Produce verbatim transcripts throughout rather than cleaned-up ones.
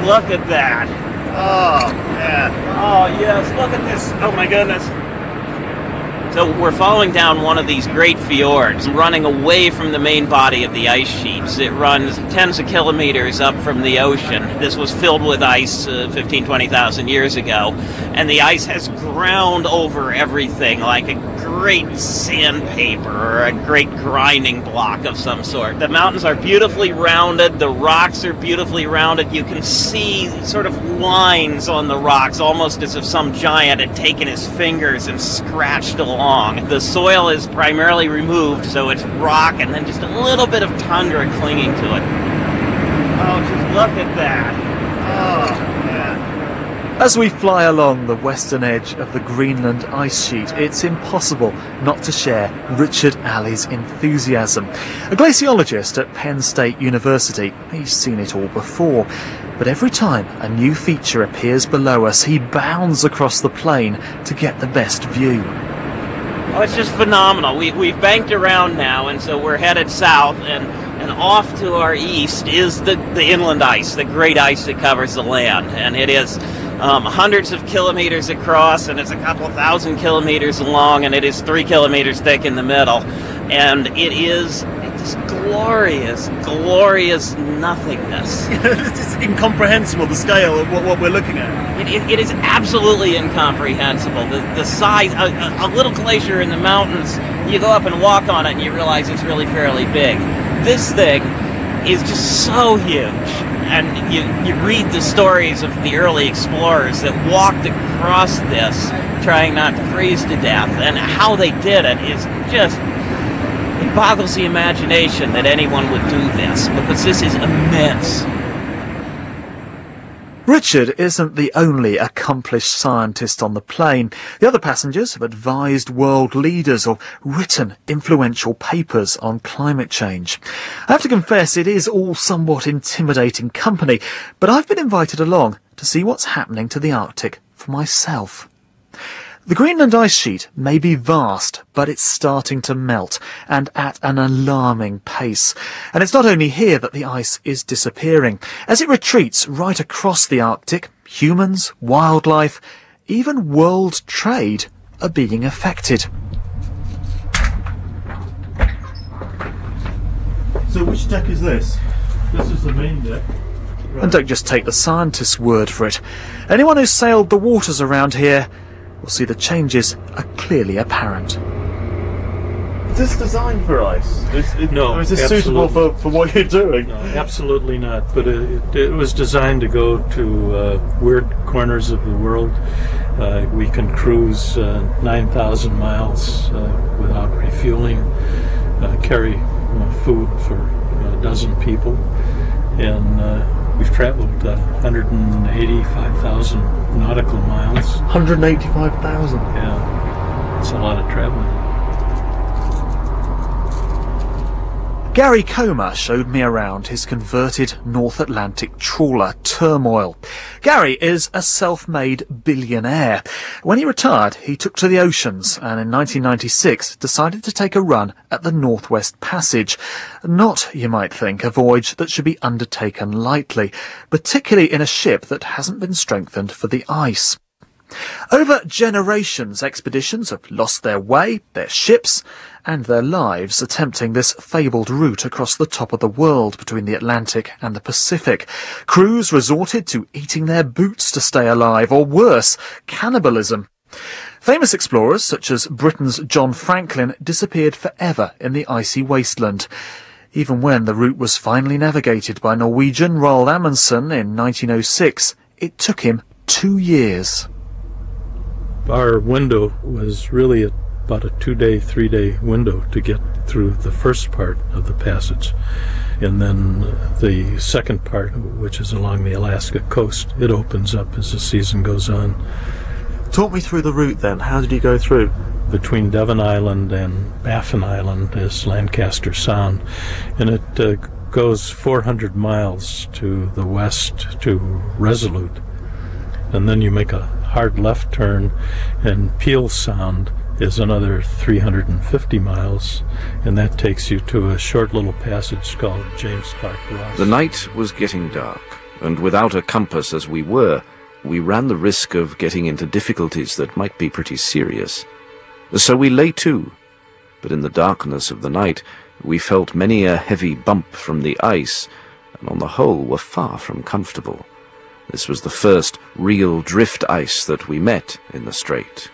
look at that. Oh, man. Oh, yes, look at this. Oh, my goodness. So we're falling down one of these great fjords, running away from the main body of the ice sheets. It runs tens of kilometers up from the ocean. This was filled with ice uh, fifteen, twenty thousand years ago, and the ice has ground over everything like a great sandpaper or a great grinding block of some sort. The mountains are beautifully rounded, the rocks are beautifully rounded. You can see sort of lines on the rocks, almost as if some giant had taken his fingers and scratched along. The soil is primarily removed, so it's rock and then just a little bit of tundra clinging to it. Oh, just look at that. Oh, man. As we fly along the western edge of the Greenland ice sheet, it's impossible not to share Richard Alley's enthusiasm. A glaciologist at Penn State University, he's seen it all before. But every time a new feature appears below us, he bounds across the plain to get the best view. Oh, it's just phenomenal. We, we've banked around now, and so we're headed south, and, and off to our east is the, the inland ice, the great ice that covers the land. And it is um, hundreds of kilometers across, and it's a couple of thousand kilometers long, and it is three kilometers thick in the middle. And it is this glorious, glorious nothingness. It's incomprehensible, the scale of what, what we're looking at. It, it, it is absolutely incomprehensible. The, the size, a, a little glacier in the mountains, you go up and walk on it and you realize it's really fairly big. This thing is just so huge. And you, you read the stories of the early explorers that walked across this trying not to freeze to death. And how they did it is just, it boggles the imagination that anyone would do this, because this is immense. Richard isn't the only accomplished scientist on the plane. The other passengers have advised world leaders or written influential papers on climate change. I have to confess it is all somewhat intimidating company, but I've been invited along to see what's happening to the Arctic for myself. The Greenland ice sheet may be vast, but it's starting to melt, and at an alarming pace. And it's not only here that the ice is disappearing. As it retreats right across the Arctic, humans, wildlife, even world trade are being affected. So which deck is this? This is the main deck. Right. And don't just take the scientist's word for it. Anyone who's sailed the waters around here will see the changes are clearly apparent. Is this designed for ice? Is it, no, or is this absolutely. suitable for, for what you're doing? No, absolutely not. But it, it, it was designed to go to uh, weird corners of the world. Uh, we can cruise uh, nine thousand miles uh, without refueling, uh, carry uh, food for a dozen people, and uh, we've traveled uh, one hundred eighty-five thousand nautical miles. one hundred eighty-five thousand? Yeah, it's a lot of traveling. Gary Comer showed me around his converted North Atlantic trawler Turmoil. Gary is a self-made billionaire. When he retired, he took to the oceans and in nineteen ninety-six decided to take a run at the Northwest Passage. Not, you might think, a voyage that should be undertaken lightly, particularly in a ship that hasn't been strengthened for the ice. Over generations, expeditions have lost their way, their ships, and their lives attempting this fabled route across the top of the world between the Atlantic and the Pacific. Crews resorted to eating their boots to stay alive, or worse, cannibalism. Famous explorers such as Britain's John Franklin disappeared forever in the icy wasteland. Even when the route was finally navigated by Norwegian Roald Amundsen in nineteen oh six, it took him two years. Our window was really about a two-day, three-day window to get through the first part of the passage. And then the second part, which is along the Alaska coast, it opens up as the season goes on. Talk me through the route then. How did you go through? Between Devon Island and Baffin Island is Lancaster Sound, and it uh, goes four hundred miles to the west to Resolute. And then you make a hard left turn, and Peel Sound is another three hundred fifty miles, and that takes you to a short little passage called James Clark Ross. The night was getting dark and without a compass as we were, we ran the risk of getting into difficulties that might be pretty serious. So we lay to, but in the darkness of the night we felt many a heavy bump from the ice, and on the whole were far from comfortable. This was the first real drift ice that we met in the strait.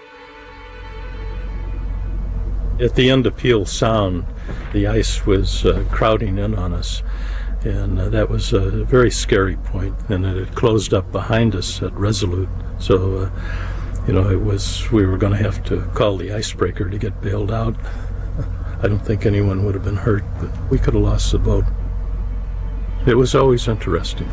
At the end of Peel Sound, the ice was uh, crowding in on us, and uh, that was a very scary point, and it had closed up behind us at Resolute, so uh, you know, it was, we were going to have to call the icebreaker to get bailed out. I don't think anyone would have been hurt, but we could have lost the boat. It was always interesting.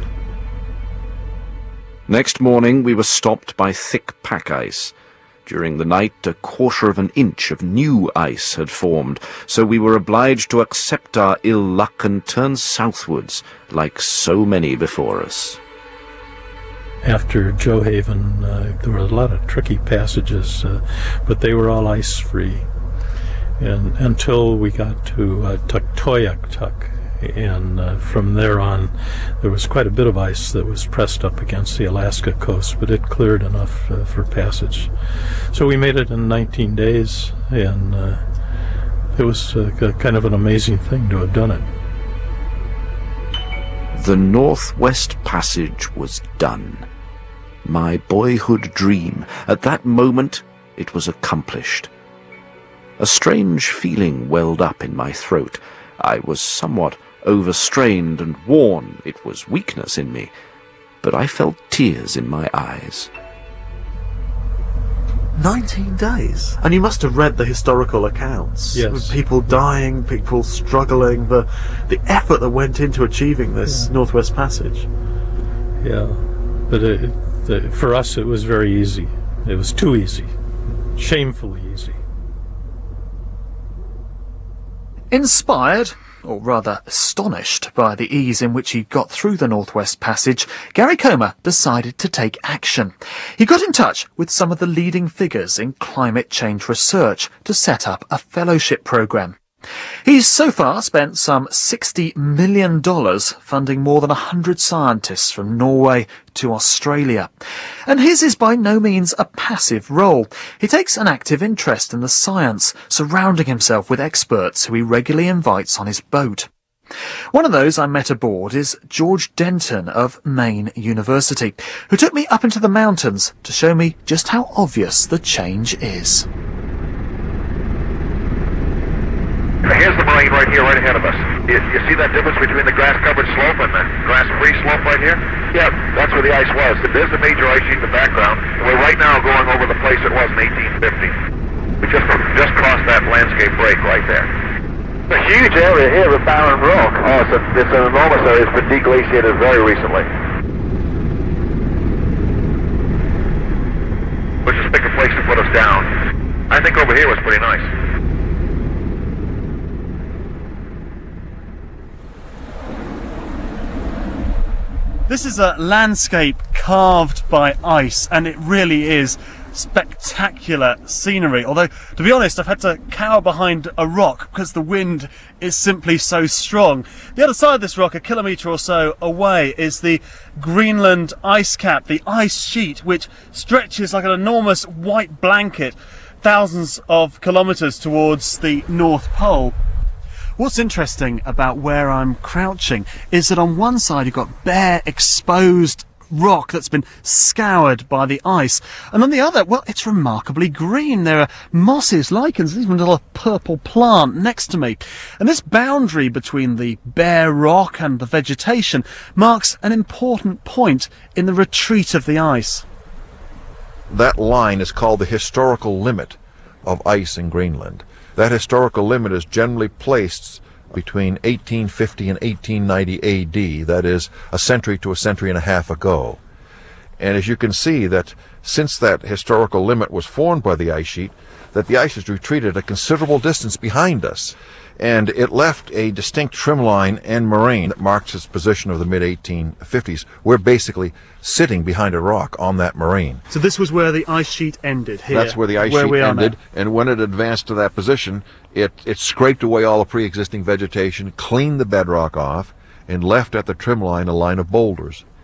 Next morning we were stopped by thick pack ice. During the night a quarter of an inch of new ice had formed, so we were obliged to accept our ill luck and turn southwards, like so many before us. After Johaven, uh, there were a lot of tricky passages, uh, but they were all ice-free. And until we got to uh, Tuktoyaktuk, and uh, from there on there was quite a bit of ice that was pressed up against the Alaska coast, but it cleared enough uh, for passage. So we made it in nineteen days, and uh, it was uh, kind of an amazing thing to have done it. The Northwest Passage was done. My boyhood dream. At that moment it was accomplished. A strange feeling welled up in my throat. I was somewhat overstrained and worn. It was weakness in me, but I felt tears in my eyes. Nineteen days? And you must have read the historical accounts. Yes. With people dying, people struggling, the the effort that went into achieving this yeah. Northwest Passage. Yeah, but it, it, for us it was very easy. It was too easy. Shamefully easy. Inspired, or rather astonished, by the ease in which he got through the Northwest Passage, Gary Comer decided to take action. He got in touch with some of the leading figures in climate change research to set up a fellowship programme. He's so far spent some sixty million dollars funding more than one hundred scientists from Norway to Australia. And his is by no means a passive role. He takes an active interest in the science, surrounding himself with experts who he regularly invites on his boat. One of those I met aboard is George Denton of Maine University, who took me up into the mountains to show me just how obvious the change is. Here's the moraine right here, right ahead of us. You, you see that difference between the grass-covered slope and the grass-free slope right here? Yeah, that's where the ice was. There's the major ice sheet in the background. We're right now going over the place it was in eighteen fifty. We just just crossed that landscape break right there. A huge area here of barren rock. Oh, it's, a, it's an enormous area. It's been deglaciated very recently. Let's just pick a place to put us down. I think over here was pretty nice. This is a landscape carved by ice, and it really is spectacular scenery. Although, to be honest, I've had to cower behind a rock because the wind is simply so strong. The other side of this rock, a kilometre or so away, is the Greenland ice cap, the ice sheet, which stretches like an enormous white blanket thousands of kilometres towards the North Pole. What's interesting about where I'm crouching is that on one side you've got bare, exposed rock that's been scoured by the ice, and on the other, well, it's remarkably green. There are mosses, lichens, even a little purple plant next to me. And this boundary between the bare rock and the vegetation marks an important point in the retreat of the ice. That line is called the historical limit of ice in Greenland. That historical limit is generally placed between eighteen fifty and eighteen ninety A D, that is, a century to a century and a half ago. And as you can see, that since that historical limit was formed by the ice sheet, that the ice has retreated a considerable distance behind us. And it left a distinct trim line and moraine that marks its position of the mid eighteen fifties. We're basically sitting behind a rock on that moraine. So this was where the ice sheet ended, here. That's where the ice where sheet ended, now. And when it advanced to that position, it, it scraped away all the pre-existing vegetation, cleaned the bedrock off, and left at the trim line a line of boulders.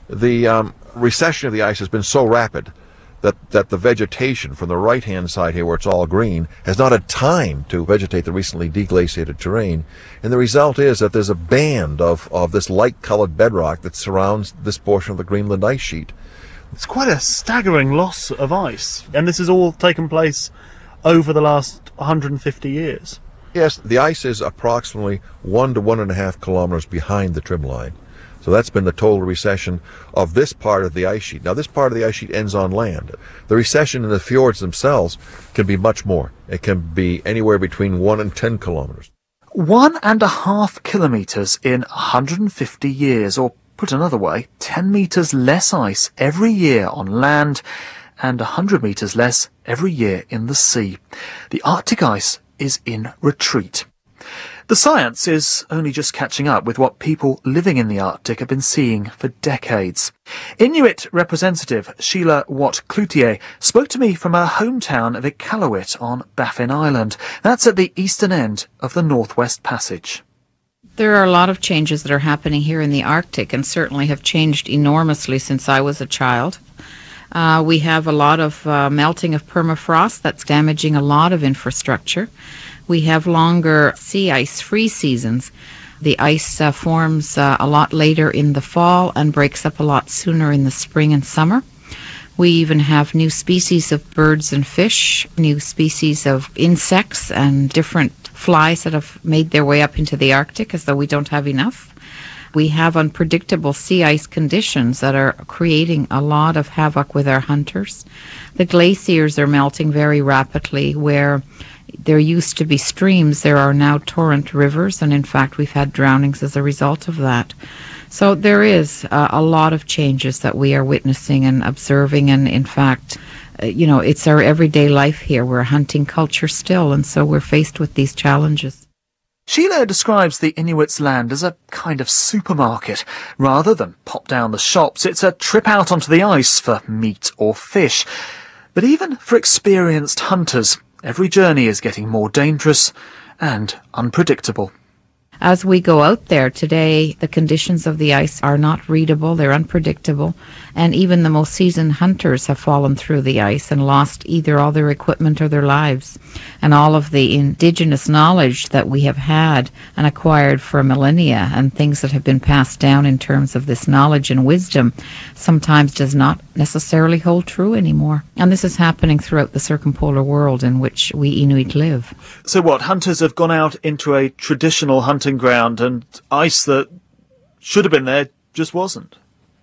the um, recession of the ice has been so rapid that, that the vegetation from the right-hand side here, where it's all green, has not had time to vegetate the recently deglaciated terrain. And the result is that there's a band of, of this light-colored bedrock that surrounds this portion of the Greenland ice sheet. It's quite a staggering loss of ice, and this has all taken place over the last one hundred fifty years. Yes, the ice is approximately one to one and a half kilometers behind the trim line. So that's been the total recession of this part of the ice sheet. Now, this part of the ice sheet ends on land. The recession in the fjords themselves can be much more. It can be anywhere between one and ten kilometers. One and a half kilometres in one hundred fifty years, or put another way, ten metres less ice every year on land and one hundred metres less every year in the sea. The Arctic ice is in retreat. The science is only just catching up with what people living in the Arctic have been seeing for decades. Inuit representative Sheila Watt-Cloutier spoke to me from her hometown of Iqaluit on Baffin Island. That's at the eastern end of the Northwest Passage. There are a lot of changes that are happening here in the Arctic, and certainly have changed enormously since I was a child. Uh, we have a lot of uh, melting of permafrost that's damaging a lot of infrastructure. We have longer sea ice free seasons. The ice uh, forms uh, a lot later in the fall and breaks up a lot sooner in the spring and summer. We even have new species of birds and fish, new species of insects and different flies that have made their way up into the Arctic, as though we don't have enough. We have unpredictable sea ice conditions that are creating a lot of havoc with our hunters. The glaciers are melting very rapidly. Where there used to be streams, there are now torrent rivers, and in fact we've had drownings as a result of that. So there is uh, a lot of changes that we are witnessing and observing, and in fact, uh, you know, it's our everyday life here. We're a hunting culture still, and so we're faced with these challenges. Sheila describes the Inuits' land as a kind of supermarket. Rather than pop down the shops, it's a trip out onto the ice for meat or fish. But even for experienced hunters, every journey is getting more dangerous and unpredictable. As we go out there today, the conditions of the ice are not readable, they're unpredictable, and even the most seasoned hunters have fallen through the ice and lost either all their equipment or their lives. And all of the indigenous knowledge that we have had and acquired for millennia, and things that have been passed down in terms of this knowledge and wisdom, sometimes does not necessarily hold true anymore. And this is happening throughout the circumpolar world in which we Inuit live. So what, hunters have gone out into a traditional hunting ground and ice that should have been there just wasn't?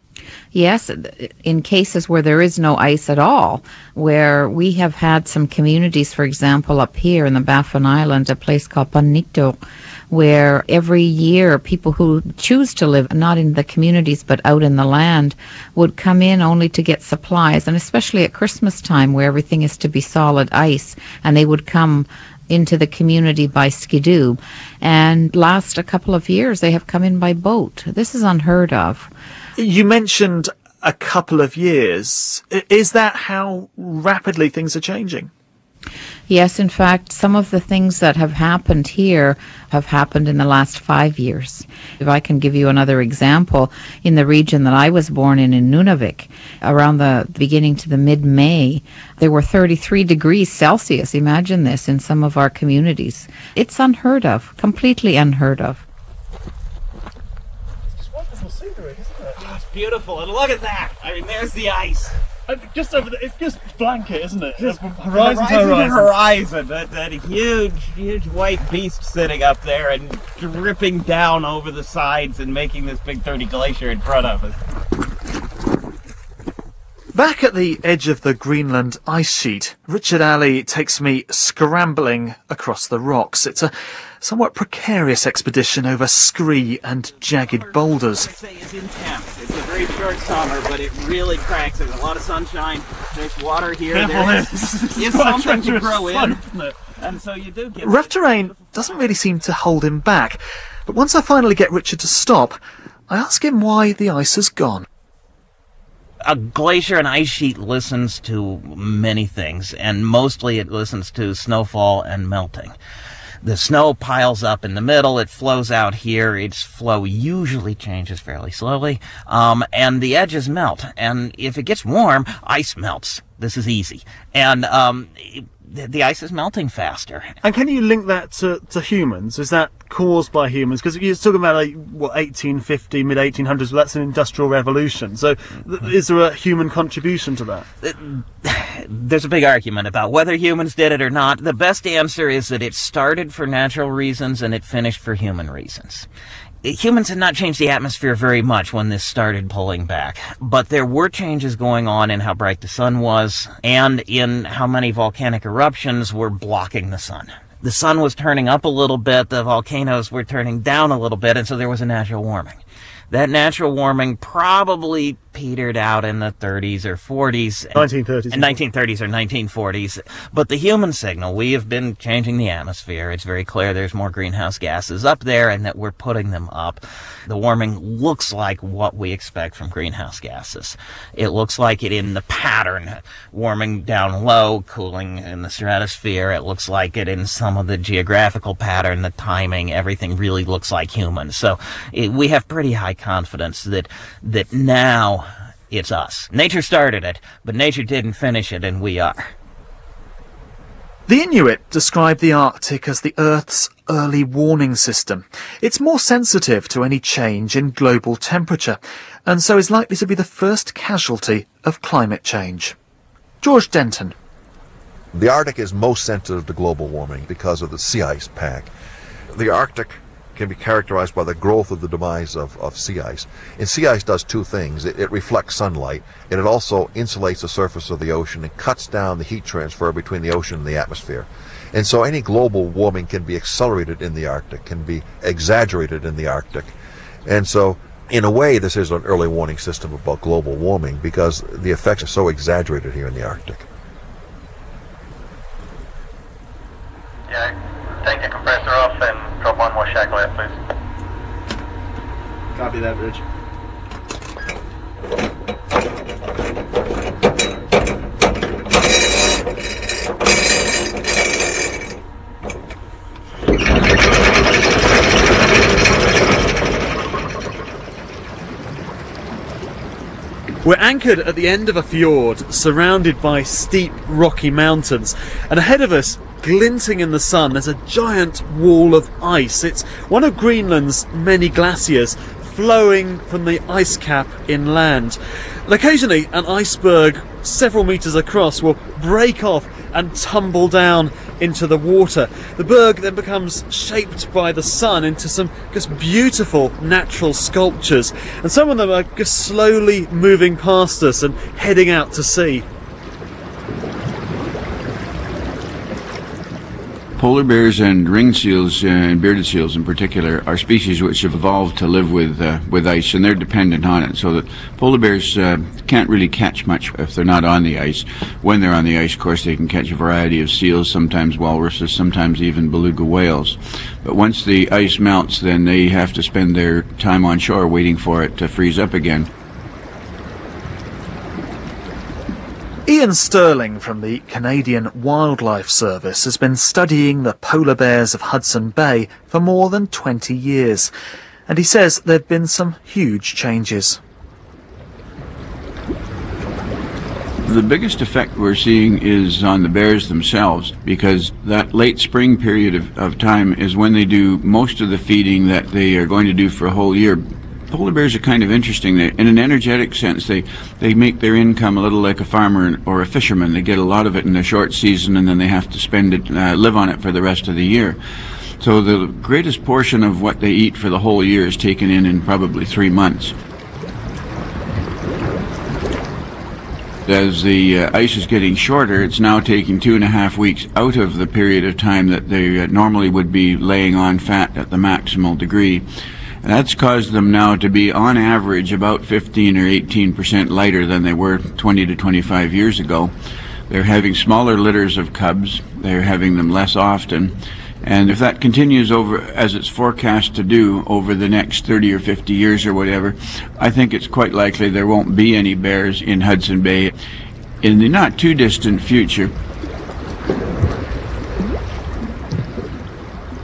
Yes, in cases where there is no ice at all, where we have had some communities, for example, up here in the Baffin Island, a place called Panito, where every year people who choose to live not in the communities but out in the land would come in only to get supplies, and especially at Christmas time where everything is to be solid ice, and they would come into the community by skidoo. And last a couple of years they have come in by boat. This is unheard of. You mentioned a couple of years. Is that how rapidly things are changing? Yes, in fact, some of the things that have happened here have happened in the last five years. If I can give you another example, in the region that I was born in, in Nunavik, around the beginning to the mid-May, there were thirty-three degrees Celsius. Imagine this in some of our communities. It's unheard of, completely unheard of. Scenery, isn't it? Oh, it's beautiful, and look at that! I mean, there's the ice. And just over the, it's just blanket, isn't it? Just horizon, horizon to horizon. to horizon. That, that huge, huge white beast sitting up there and dripping down over the sides and making this big thirty glacier in front of us. Back at the edge of the Greenland ice sheet, Richard Alley takes me scrambling across the rocks. It's a somewhat precarious expedition over scree and jagged boulders. I say it's intense. It's a very short summer, but it really cranks. There's a lot of sunshine. There's water here. Careful, There's this is it's quite a something to treacherous grow slope, in. isn't it? And so you do get... Rough terrain doesn't really seem to hold him back, but once I finally get Richard to stop, I ask him why the ice has gone. A glacier, an ice sheet, listens to many things, and mostly it listens to snowfall and melting. The snow piles up in the middle, it flows out here, its flow usually changes fairly slowly, um, and the edges melt. And if it gets warm, ice melts. This is easy. And um, the, the ice is melting faster. And can you link that to, to humans? Is that caused by humans? Because you're talking about, like, what, eighteen fifty, mid eighteen hundreds, well, that's an industrial revolution. So th- is there a human contribution to that? There's a big argument about whether humans did it or not. The best answer is that it started for natural reasons and it finished for human reasons. Humans had not changed the atmosphere very much when this started pulling back, but there were changes going on in how bright the sun was and in how many volcanic eruptions were blocking the sun. The sun was turning up a little bit, the volcanoes were turning down a little bit, and so there was a natural warming. That natural warming probably petered out in the thirties or forties. nineteen thirties. And nineteen thirties or nineteen forties. But the human signal, we have been changing the atmosphere. It's very clear there's more greenhouse gases up there and that we're putting them up. The warming looks like what we expect from greenhouse gases. It looks like it in the pattern, warming down low, cooling in the stratosphere. It looks like it in some of the geographical pattern, the timing, everything really looks like human. So it, we have pretty high confidence that that now it's us. Nature started it, but nature didn't finish it, and we are. The Inuit describe the Arctic as the Earth's early warning system. It's more sensitive to any change in global temperature, and so is likely to be the first casualty of climate change. George Denton. The Arctic is most sensitive to global warming because of the sea ice pack. The Arctic can be characterized by the growth of the demise of, of sea ice. And sea ice does two things. It, it reflects sunlight, and it also insulates the surface of the ocean and cuts down the heat transfer between the ocean and the atmosphere. And so any global warming can be accelerated in the Arctic, can be exaggerated in the Arctic. And so, in a way, this is an early warning system about global warming because the effects are so exaggerated here in the Arctic. Yeah. Take the compressor off and drop one more shackle out, please. Copy that, Rich. We're anchored at the end of a fjord, surrounded by steep, rocky mountains, and ahead of us, glinting in the sun, there's a giant wall of ice. It's one of Greenland's many glaciers flowing from the ice cap inland. And occasionally an iceberg several metres across will break off and tumble down into the water. The berg then becomes shaped by the sun into some just beautiful natural sculptures, and some of them are just slowly moving past us and heading out to sea. Polar bears and ringed seals, uh, and bearded seals in particular, are species which have evolved to live with uh, with ice, and they're dependent on it. So that polar bears uh, can't really catch much if they're not on the ice. When they're on the ice, of course, they can catch a variety of seals, sometimes walruses, sometimes even beluga whales. But once the ice melts, then they have to spend their time on shore waiting for it to freeze up again. Ian Sterling from the Canadian Wildlife Service has been studying the polar bears of Hudson Bay for more than twenty years, and he says there have been some huge changes. The biggest effect we're seeing is on the bears themselves, because that late spring period of, of time is when they do most of the feeding that they are going to do for a whole year. Polar bears are kind of interesting. They, in an energetic sense, they, they make their income a little like a farmer or a fisherman. They get a lot of it in the short season, and then they have to spend it, uh, live on it for the rest of the year. So the greatest portion of what they eat for the whole year is taken in in probably three months. As the uh, ice is getting shorter, it's now taking two and a half weeks out of the period of time that they uh, normally would be laying on fat at the maximal degree. And that's caused them now to be, on average, about fifteen or eighteen percent lighter than they were twenty to twenty-five years ago. They're having smaller litters of cubs. They're having them less often. And if that continues over, as it's forecast to do, over the next thirty or fifty years or whatever, I think it's quite likely there won't be any bears in Hudson Bay in the not too distant future.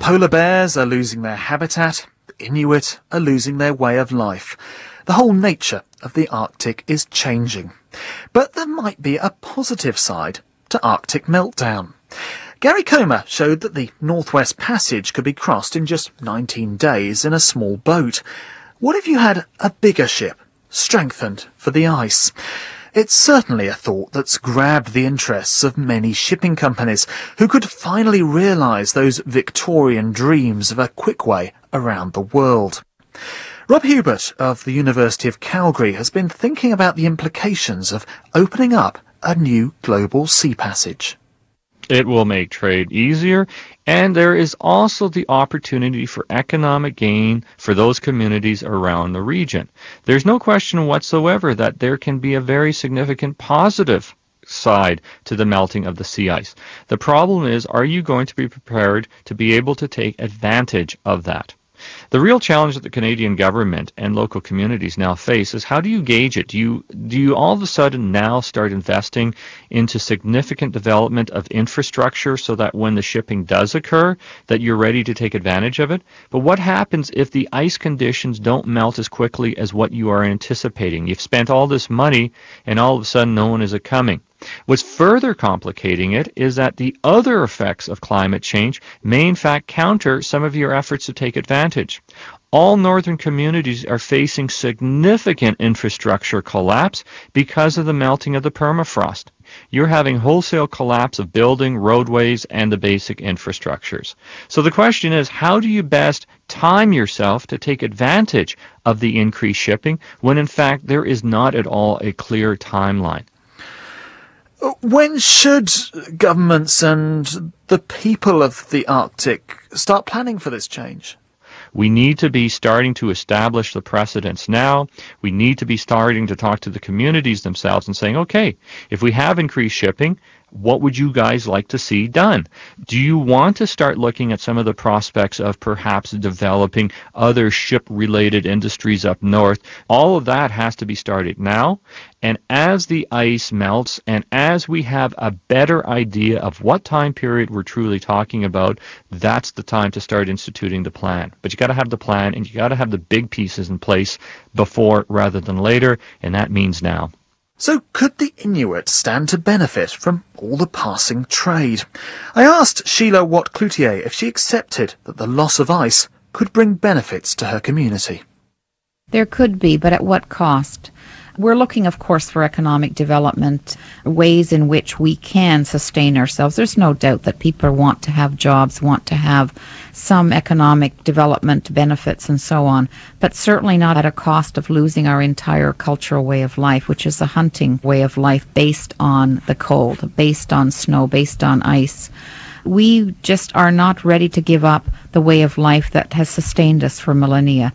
Polar bears are losing their habitat. The Inuit are losing their way of life. The whole nature of the Arctic is changing. But there might be a positive side to Arctic meltdown. Gary Comer showed that the Northwest Passage could be crossed in just nineteen days in a small boat. What if you had a bigger ship, strengthened for the ice? It's certainly a thought that's grabbed the interests of many shipping companies who could finally realise those Victorian dreams of a quick way around the world. Rob Hubert of the University of Calgary has been thinking about the implications of opening up a new global sea passage. It will make trade easier, and there is also the opportunity for economic gain for those communities around the region. There's no question whatsoever that there can be a very significant positive side to the melting of the sea ice. The problem is, are you going to be prepared to be able to take advantage of that? The real challenge that the Canadian government and local communities now face is, how do you gauge it? Do you do you all of a sudden now start investing into significant development of infrastructure so that when the shipping does occur, that you're ready to take advantage of it? But what happens if the ice conditions don't melt as quickly as what you are anticipating? You've spent all this money and all of a sudden no one is coming. What's further complicating it is that the other effects of climate change may in fact counter some of your efforts to take advantage. All northern communities are facing significant infrastructure collapse because of the melting of the permafrost. You're having wholesale collapse of building, roadways, and the basic infrastructures. So the question is, how do you best time yourself to take advantage of the increased shipping when in fact there is not at all a clear timeline? When should governments and the people of the Arctic start planning for this change? We need to be starting to establish the precedents now. We need to be starting to talk to the communities themselves and saying, okay, if we have increased shipping, what would you guys like to see done? Do you want to start looking at some of the prospects of perhaps developing other ship-related industries up north? All of that has to be started now. And as the ice melts and as we have a better idea of what time period we're truly talking about, that's the time to start instituting the plan. But you got to have the plan, and you got to have the big pieces in place before rather than later, and that means now. So could the Inuit stand to benefit from all the passing trade? I asked Sheila Watt-Cloutier if she accepted that the loss of ice could bring benefits to her community. There could be, but at what cost? We're looking, of course, for economic development, ways in which we can sustain ourselves. There's no doubt that people want to have jobs, want to have some economic development benefits and so on, but certainly not at a cost of losing our entire cultural way of life, which is a hunting way of life based on the cold, based on snow, based on ice. We just are not ready to give up the way of life that has sustained us for millennia.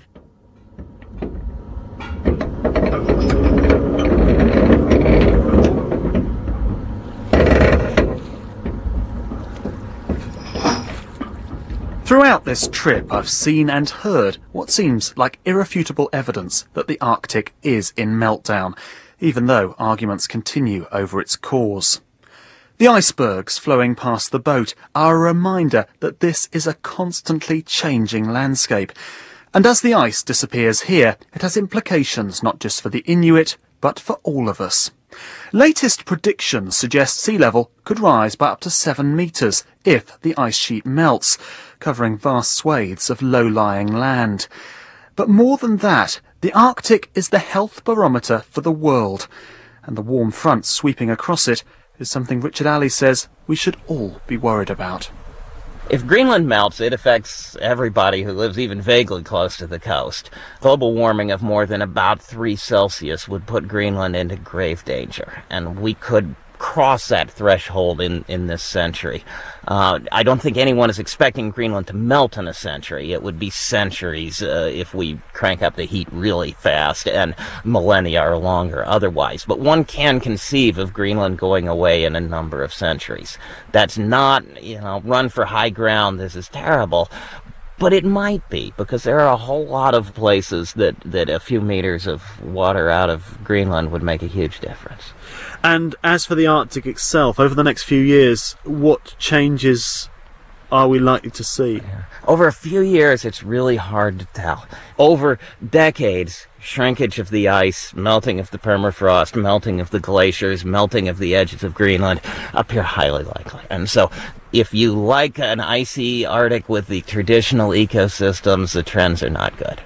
Throughout this trip, I've seen and heard what seems like irrefutable evidence that the Arctic is in meltdown, even though arguments continue over its cause. The icebergs flowing past the boat are a reminder that this is a constantly changing landscape. And as the ice disappears here, it has implications not just for the Inuit, but for all of us. Latest predictions suggest sea level could rise by up to seven metres if the ice sheet melts, covering vast swathes of low-lying land. But more than that, the Arctic is the health barometer for the world, and the warm front sweeping across it is something Richard Alley says we should all be worried about. If Greenland melts, it affects everybody who lives even vaguely close to the coast. Global warming of more than about three Celsius would put Greenland into grave danger, and we could cross that threshold in, in this century. Uh, I don't think anyone is expecting Greenland to melt in a century. It would be centuries uh, if we crank up the heat really fast, and millennia or longer otherwise. But one can conceive of Greenland going away in a number of centuries. That's not, you know, run for high ground, this is terrible. But it might be, because there are a whole lot of places that, that a few meters of water out of Greenland would make a huge difference. And as for the Arctic itself, over the next few years, what changes are we likely to see? Yeah. Over a few years, it's really hard to tell. Over decades, shrinkage of the ice, melting of the permafrost, melting of the glaciers, melting of the edges of Greenland appear highly likely. And so, if you like an icy Arctic with the traditional ecosystems, the trends are not good.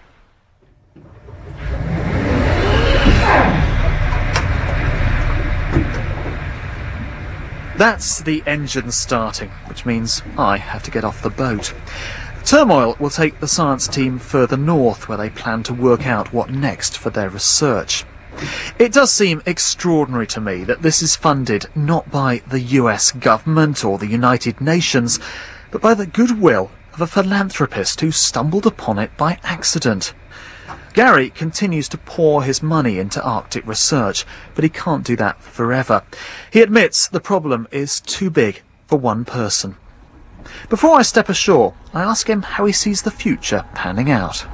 That's the engine starting, which means I have to get off the boat. Turmoil will take the science team further north, where they plan to work out what next for their research. It does seem extraordinary to me that this is funded not by the U S government or the United Nations, but by the goodwill of a philanthropist who stumbled upon it by accident. Gary continues to pour his money into Arctic research, but he can't do that forever. He admits the problem is too big for one person. Before I step ashore, I ask him how he sees the future panning out.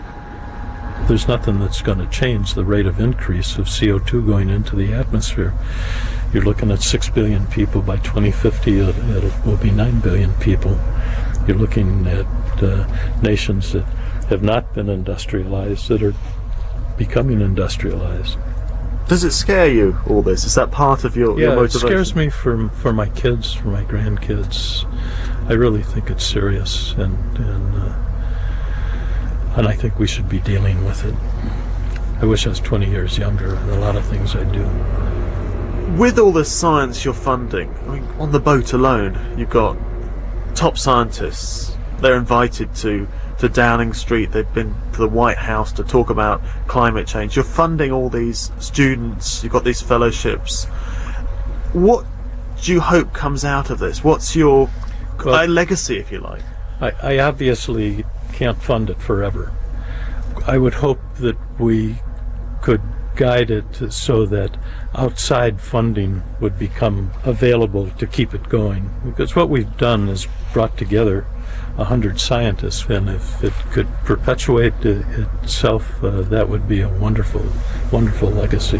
There's nothing that's going to change the rate of increase of C O two going into the atmosphere. You're looking at six billion people by twenty fifty, it will be nine billion people. You're looking at uh, nations that have not been industrialized that are becoming industrialized. Does it scare you, all this? Is that part of your, yeah, your motivation? It scares me for, for my kids, for my grandkids. I really think it's serious, and and, uh, and I think we should be dealing with it. I wish I was twenty years younger, and a lot of things I do. With all the science you're funding, I mean, on the boat alone, you've got top scientists. They're invited to to Downing Street, they've been to the White House to talk about climate change. You're funding all these students, you've got these fellowships. What do you hope comes out of this? What's your well, uh, legacy, if you like? I, I obviously can't fund it forever. I would hope that we could guide it so that outside funding would become available to keep it going. Because what we've done is brought together a hundred scientists, and if it could perpetuate itself, uh, that would be a wonderful, wonderful legacy.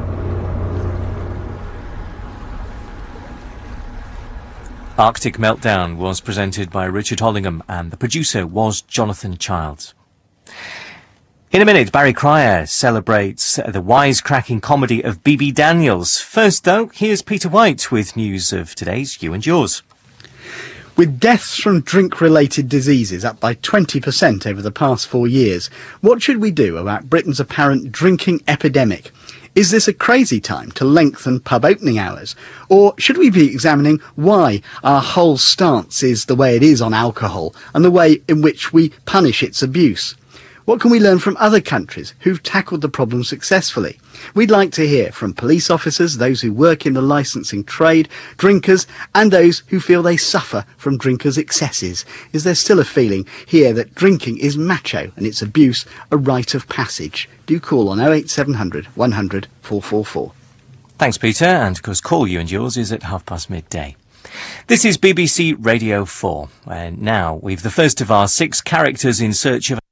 Arctic Meltdown was presented by Richard Hollingham, and the producer was Jonathan Childs. In a minute, Barry Cryer celebrates the wisecracking comedy of B B Daniels. First, though, here's Peter White with news of today's You and Yours. With deaths from drink-related diseases up by twenty percent over the past four years, what should we do about Britain's apparent drinking epidemic? Is this a crazy time to lengthen pub opening hours? Or should we be examining why our whole stance is the way it is on alcohol and the way in which we punish its abuse? What can we learn from other countries who've tackled the problem successfully? We'd like to hear from police officers, those who work in the licensing trade, drinkers, and those who feel they suffer from drinkers' excesses. Is there still a feeling here that drinking is macho and its abuse a rite of passage? Do call on oh eight seven hundred, one hundred, four four four. Thanks, Peter, and of course Call You and Yours is at half past midday. This is B B C Radio four, and now we've the first of our six characters in search of